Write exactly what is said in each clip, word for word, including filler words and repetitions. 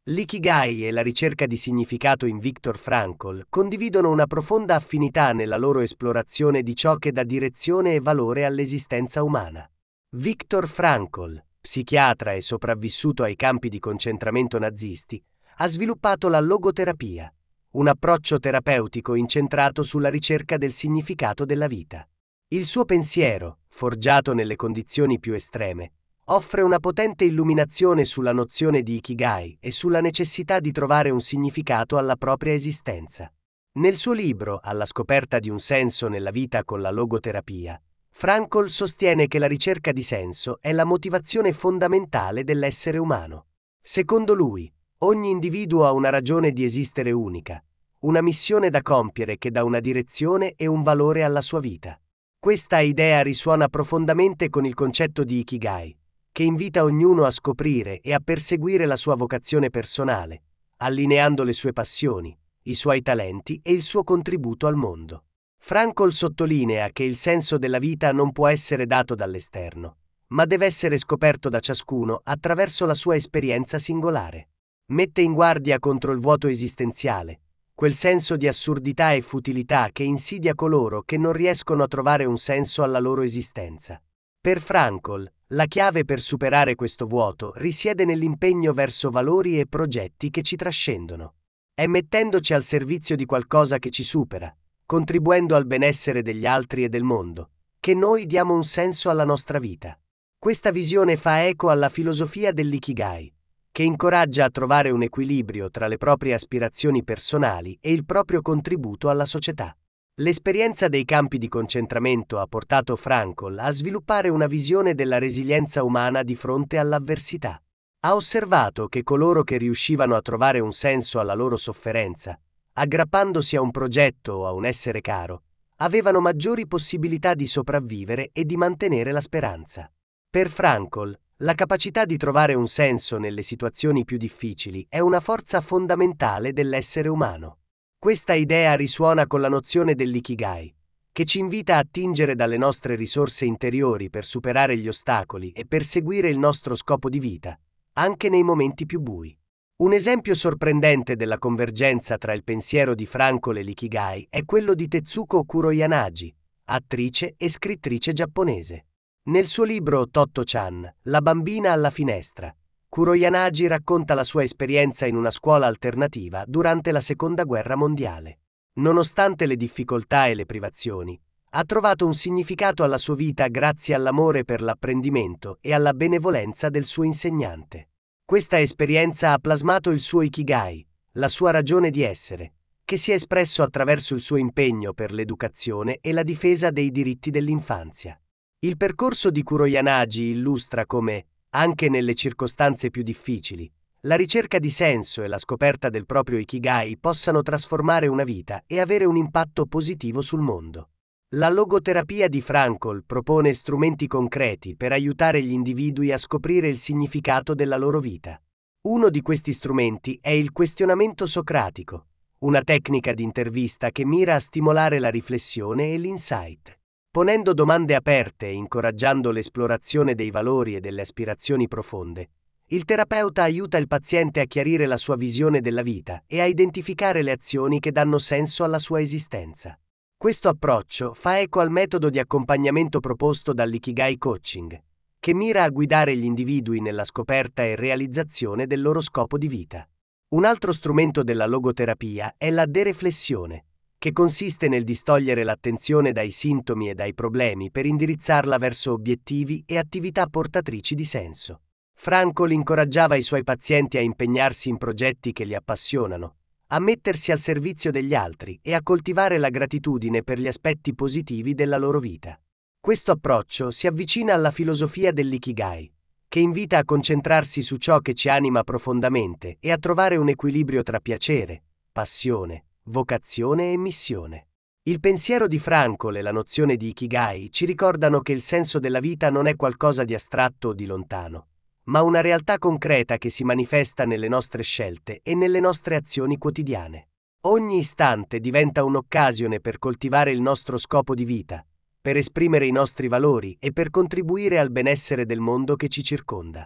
L'ikigai e la ricerca di significato in Viktor Frankl condividono una profonda affinità nella loro esplorazione di ciò che dà direzione e valore all'esistenza umana. Viktor Frankl, psichiatra e sopravvissuto ai campi di concentramento nazisti, ha sviluppato la logoterapia, un approccio terapeutico incentrato sulla ricerca del significato della vita. Il suo pensiero, forgiato nelle condizioni più estreme, offre una potente illuminazione sulla nozione di Ikigai e sulla necessità di trovare un significato alla propria esistenza. Nel suo libro Alla scoperta di un senso nella vita con la logoterapia, Frankl sostiene che la ricerca di senso è la motivazione fondamentale dell'essere umano. Secondo lui, ogni individuo ha una ragione di esistere unica, una missione da compiere che dà una direzione e un valore alla sua vita. Questa idea risuona profondamente con il concetto di Ikigai, che invita ognuno a scoprire e a perseguire la sua vocazione personale, allineando le sue passioni, i suoi talenti e il suo contributo al mondo. Frankl sottolinea che il senso della vita non può essere dato dall'esterno, ma deve essere scoperto da ciascuno attraverso la sua esperienza singolare. Mette in guardia contro il vuoto esistenziale, quel senso di assurdità e futilità che insidia coloro che non riescono a trovare un senso alla loro esistenza. Per Frankl, la chiave per superare questo vuoto risiede nell'impegno verso valori e progetti che ci trascendono. È mettendoci al servizio di qualcosa che ci supera, contribuendo al benessere degli altri e del mondo, che noi diamo un senso alla nostra vita. Questa visione fa eco alla filosofia dell'Ikigai, che incoraggia a trovare un equilibrio tra le proprie aspirazioni personali e il proprio contributo alla società. L'esperienza dei campi di concentramento ha portato Frankl a sviluppare una visione della resilienza umana di fronte all'avversità. Ha osservato che coloro che riuscivano a trovare un senso alla loro sofferenza, aggrappandosi a un progetto o a un essere caro, avevano maggiori possibilità di sopravvivere e di mantenere la speranza. Per Frankl, la capacità di trovare un senso nelle situazioni più difficili è una forza fondamentale dell'essere umano. Questa idea risuona con la nozione dell'Ikigai, che ci invita a attingere dalle nostre risorse interiori per superare gli ostacoli e perseguire il nostro scopo di vita, anche nei momenti più bui. Un esempio sorprendente della convergenza tra il pensiero di Frankl e l'Ikigai è quello di Tetsuko Kuroyanagi, attrice e scrittrice giapponese. Nel suo libro Totto-chan, La bambina alla finestra, Kuroyanagi racconta la sua esperienza in una scuola alternativa durante la Seconda Guerra Mondiale. Nonostante le difficoltà e le privazioni, ha trovato un significato alla sua vita grazie all'amore per l'apprendimento e alla benevolenza del suo insegnante. Questa esperienza ha plasmato il suo Ikigai, la sua ragione di essere, che si è espresso attraverso il suo impegno per l'educazione e la difesa dei diritti dell'infanzia. Il percorso di Kuroyanagi illustra come, anche nelle circostanze più difficili, la ricerca di senso e la scoperta del proprio Ikigai possano trasformare una vita e avere un impatto positivo sul mondo. La logoterapia di Frankl propone strumenti concreti per aiutare gli individui a scoprire il significato della loro vita. Uno di questi strumenti è il questionamento socratico, una tecnica di intervista che mira a stimolare la riflessione e l'insight. Ponendo domande aperte e incoraggiando l'esplorazione dei valori e delle aspirazioni profonde, il terapeuta aiuta il paziente a chiarire la sua visione della vita e a identificare le azioni che danno senso alla sua esistenza. Questo approccio fa eco al metodo di accompagnamento proposto dall'Ikigai Coaching, che mira a guidare gli individui nella scoperta e realizzazione del loro scopo di vita. Un altro strumento della logoterapia è la dereflessione, che consiste nel distogliere l'attenzione dai sintomi e dai problemi per indirizzarla verso obiettivi e attività portatrici di senso. Frankl incoraggiava i suoi pazienti a impegnarsi in progetti che li appassionano, a mettersi al servizio degli altri e a coltivare la gratitudine per gli aspetti positivi della loro vita. Questo approccio si avvicina alla filosofia dell'Ikigai, che invita a concentrarsi su ciò che ci anima profondamente e a trovare un equilibrio tra piacere, passione, vocazione e missione. Il pensiero di Frankl e la nozione di Ikigai ci ricordano che il senso della vita non è qualcosa di astratto o di lontano, ma una realtà concreta che si manifesta nelle nostre scelte e nelle nostre azioni quotidiane. Ogni istante diventa un'occasione per coltivare il nostro scopo di vita, per esprimere i nostri valori e per contribuire al benessere del mondo che ci circonda.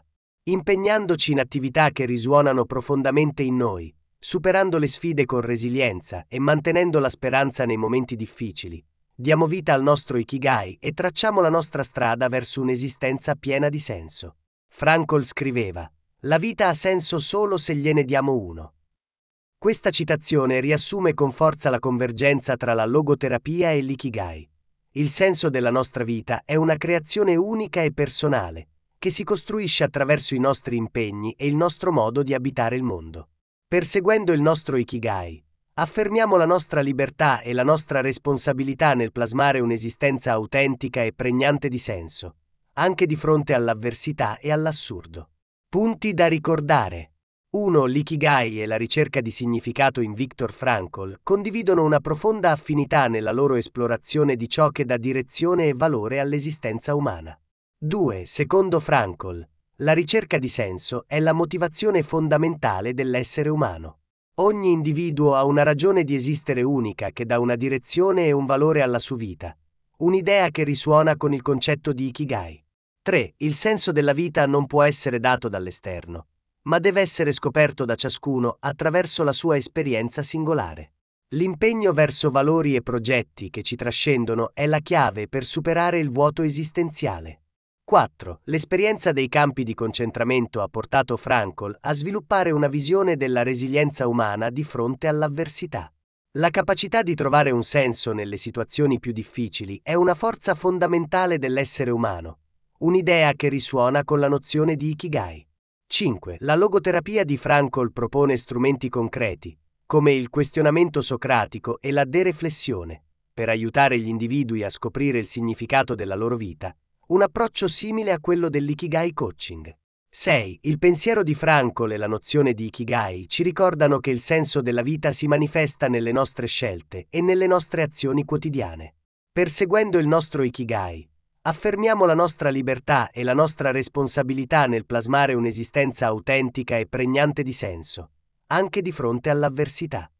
impegnandoci in attività che risuonano profondamente in noi, superando le sfide con resilienza e mantenendo la speranza nei momenti difficili. Diamo vita al nostro Ikigai e tracciamo la nostra strada verso un'esistenza piena di senso. Frankl scriveva: «La vita ha senso solo se gliene diamo uno». Questa citazione riassume con forza la convergenza tra la logoterapia e l'Ikigai. Il senso della nostra vita è una creazione unica e personale, che si costruisce attraverso i nostri impegni e il nostro modo di abitare il mondo. Perseguendo il nostro Ikigai, affermiamo la nostra libertà e la nostra responsabilità nel plasmare un'esistenza autentica e pregnante di senso, anche di fronte all'avversità e all'assurdo. Punti da ricordare. uno. L'Ikigai e la ricerca di significato in Viktor Frankl condividono una profonda affinità nella loro esplorazione di ciò che dà direzione e valore all'esistenza umana. due. Secondo Frankl, la ricerca di senso è la motivazione fondamentale dell'essere umano. Ogni individuo ha una ragione di esistere unica che dà una direzione e un valore alla sua vita, un'idea che risuona con il concetto di Ikigai. tre. Il senso della vita non può essere dato dall'esterno, ma deve essere scoperto da ciascuno attraverso la sua esperienza singolare. L'impegno verso valori e progetti che ci trascendono è la chiave per superare il vuoto esistenziale. quattro. L'esperienza dei campi di concentramento ha portato Frankl a sviluppare una visione della resilienza umana di fronte all'avversità. La capacità di trovare un senso nelle situazioni più difficili è una forza fondamentale dell'essere umano, un'idea che risuona con la nozione di Ikigai. cinque. La logoterapia di Frankl propone strumenti concreti, come il questionamento socratico e la dereflessione, per aiutare gli individui a scoprire il significato della loro vita, un approccio simile a quello dell'Ikigai Coaching. sei. Il pensiero di Frankl e la nozione di Ikigai ci ricordano che il senso della vita si manifesta nelle nostre scelte e nelle nostre azioni quotidiane. Perseguendo il nostro Ikigai, affermiamo la nostra libertà e la nostra responsabilità nel plasmare un'esistenza autentica e pregnante di senso, anche di fronte all'avversità.